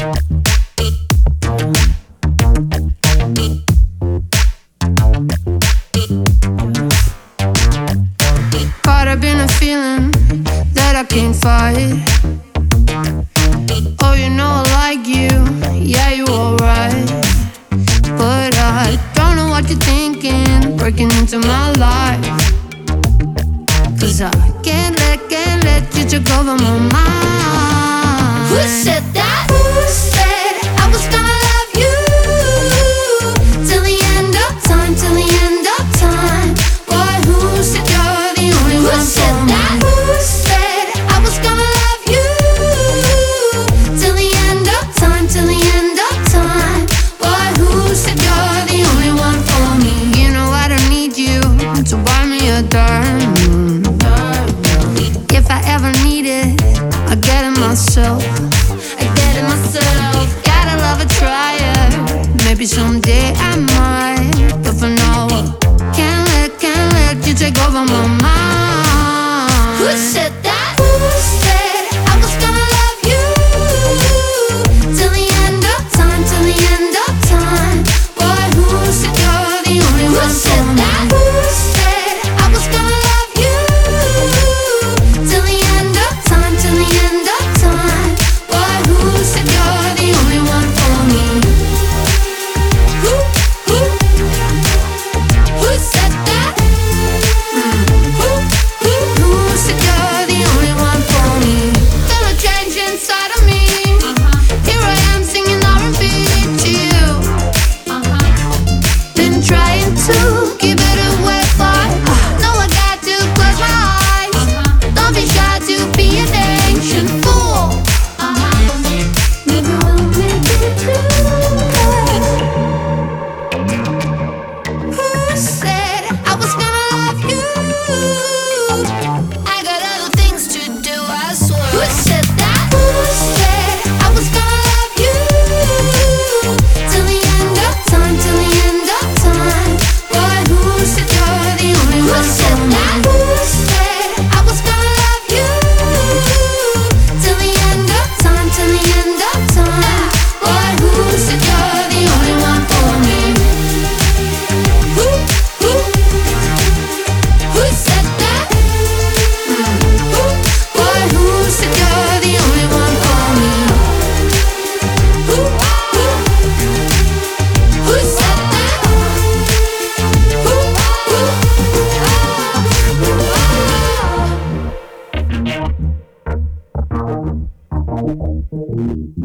Caught up in a feeling that I can't fight. Oh, you know I like you, yeah, you alright. But I don't know what you're thinking, breaking into my life. Cause I can't let you take over my mind. Who said that? Who said I was gonna love you till the end of time, till the end of time? Boy, who said you're the only one? Who said that? Who said I was gonna love you till the end of time, till the end of time? Boy, who said you're the only one for me? You know I don't need you to buy me a dime. If I ever need it, I get it myself. I get it myself. Gotta love a trier. Maybe someday I might, but for now, can't let you take over my mind. Who said that? Who said I was gonna love you till the end of time, till the end of time? Boy, who said you're the only Who one said for me? that? Who said I was gonna love you till the end of time, till the end of time? Boy, who said you're the only one for me? Who said that? Who said you're the only one for me? Feel a change inside of me. Here I am singing R&B to you. Been trying to keep it away, but no, I got to close my eyes. Don't be shy to be an ancient fool. Maybe we'll make it through. Who said I was gonna love you? I got other things to do, I swear. Who said that? Who said I was gonna love you till the end of time, till the end of time? Boy, who said you're the only Who one said for me? that? Who said I was gonna love you till the end of time, till the end of time? Boy, who said you're the only one for me? Who said that? Boy, who said you're the only one for me? Who said that?